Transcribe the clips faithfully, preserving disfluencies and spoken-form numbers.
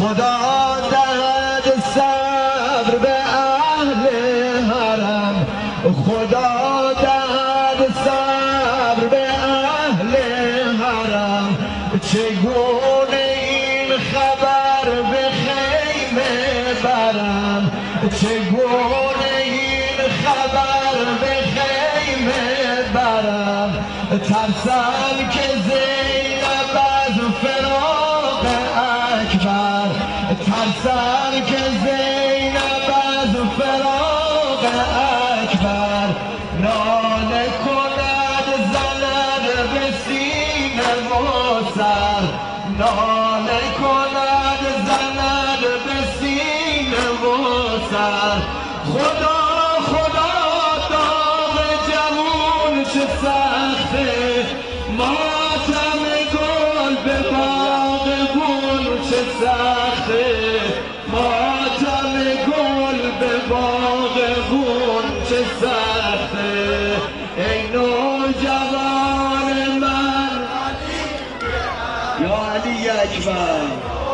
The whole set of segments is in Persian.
خدا دهد صبر به اهل حرم، خدا دهد صبر به اهل حرم. چگونه این خبر به خیمه برم، چگونه این خبر به خیمه برم. ترسم که زینب از فراق اکبر، ترسم که زینب از فراق اکبر. ناله کند زند به سینه و سر، ناله کند زند به سینه و سر. خدا خدا داغ جوون چه سخته، ماتم گل به باغ گل چه سخته، ماتم گل به باغ گل چه سخته. ای نوجوان من یا علی اکبر،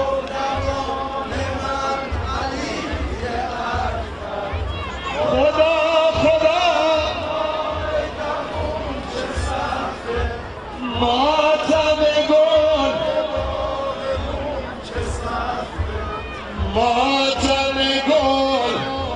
خدا خدا ماتم گل، ماتم گل.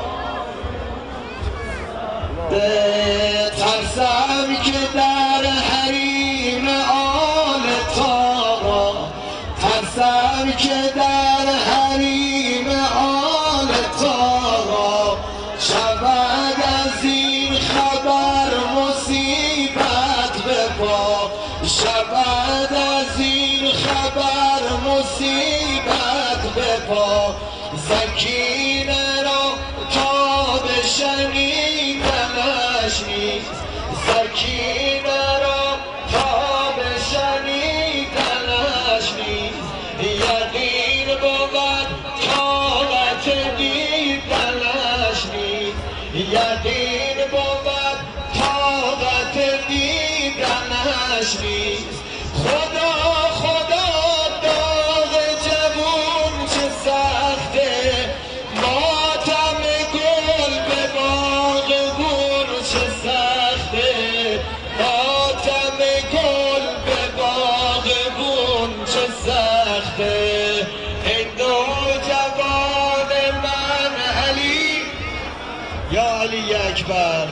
ترسم که در حریم آل طاقا، ترسم که در حریم آل طاقا شود از این خبر مصیبت به پا، شود از این خبر مصیبت به پا. سکینه را تا بشنیدنش نیست، سکینه را تا بشنیدنش نیست. یقین بود طاقت دیدنش نیست، یقین بود طاقت دیدنش نیست. خدا خدا داغ جوون چه سخته، ماتم گل به باغ گل چه سخته، ماتم گل به باغ گل چه سخته. ای نوجوان من علی یا علی اکبر،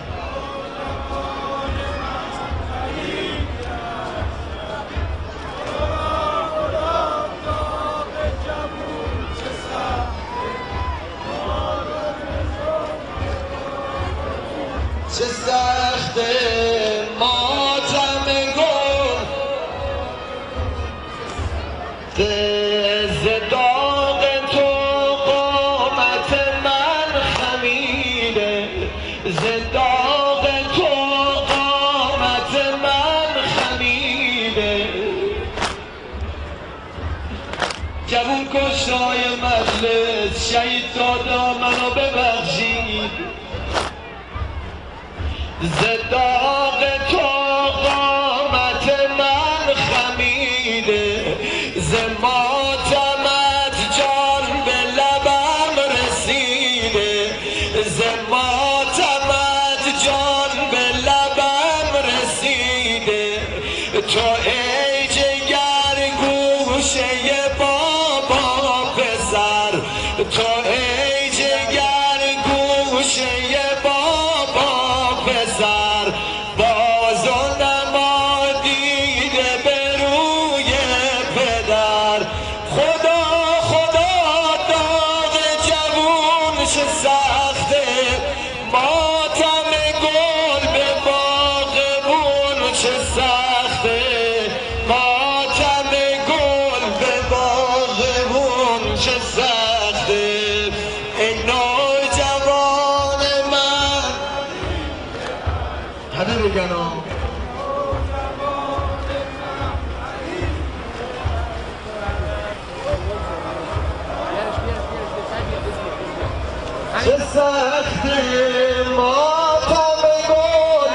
چه سخته ماتم گل. ز داغ تو قامت من خمیده، ز داغ تو قامت من خمیده. جوون کشای مجلس شهید دادا منو ببخشید، ز داغ تو قامت من خمیده. ز ماتمت جان به لبم رسیده، ز ماتمت جان به لبم رسیده. تو ای جگر گوشه بابا پسر، تو ای جگر گوشه بابا پسر. باز و نمادیده به روی پدر. خدا خدا داغ جوون چه سخته، ماتم گل به باغ گل چه سخته، ماتم گل به باغ گل چه سخته. ای نوجوان من همه بگن چه سخته ماتم گل،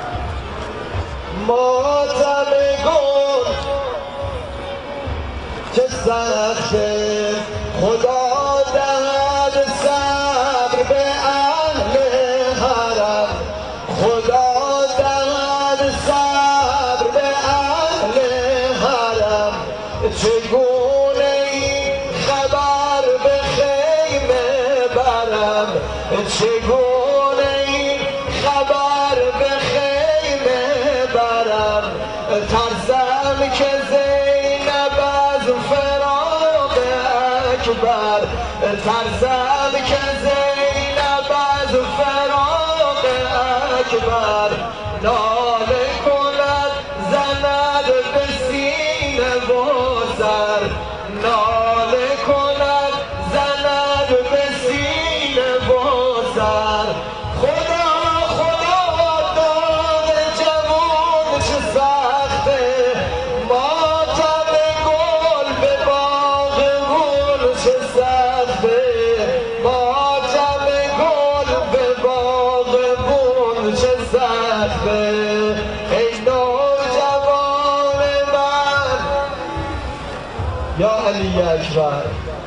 ماتم گل. چه سخته خدا دهد صبر به اهل حرم خدا دهد صبر به اهل حرم چگونه این خبر به خیمه برم چگونه این خبر به خیمه برم ترسم که زینب از فراق اکبر ترسم که زینب از فراق اکبر ناله کند زند به سینه و سر ناله کند زند به سینه و سر خدا خدا داغ جوان چه سخته ماتم گل به باغبون چه سخته ماتم گل به باغبون چه سخته ای نوجوان من یا علی اکبر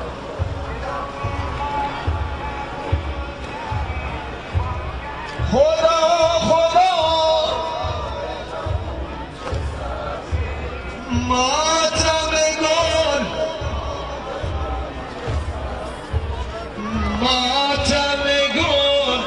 خدا خدا ماتم گل ماتم گل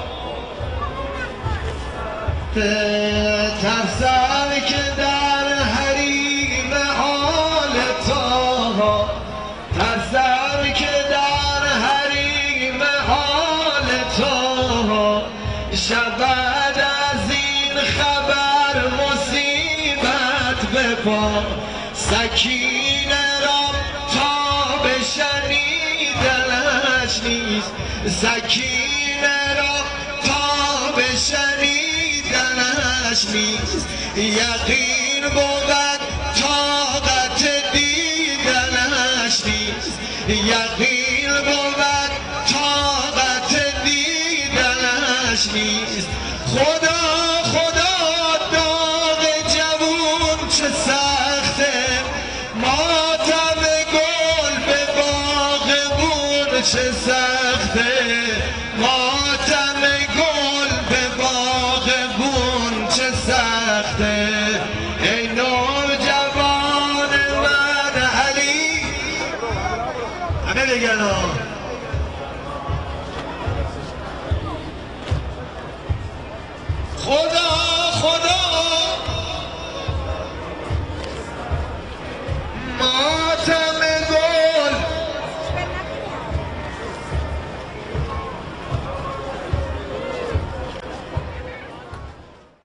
ترسم که در حریم حال تا ترسم که در حریم حال تا شود از این خبر مصیبت به پا سکینه را تا به شنیدنش نیست سکینه را تا به شنیدنش نیست یقین بود طاقت دیدنش نیست یقین بود طاقت دیدنش نیست خدا خدا داغ جوون چه سخته ماتم گل به باغبون چه سخته ماتم گل به باغبون چه سخته ای نوجوان من علی همه بگن خدا خدا ما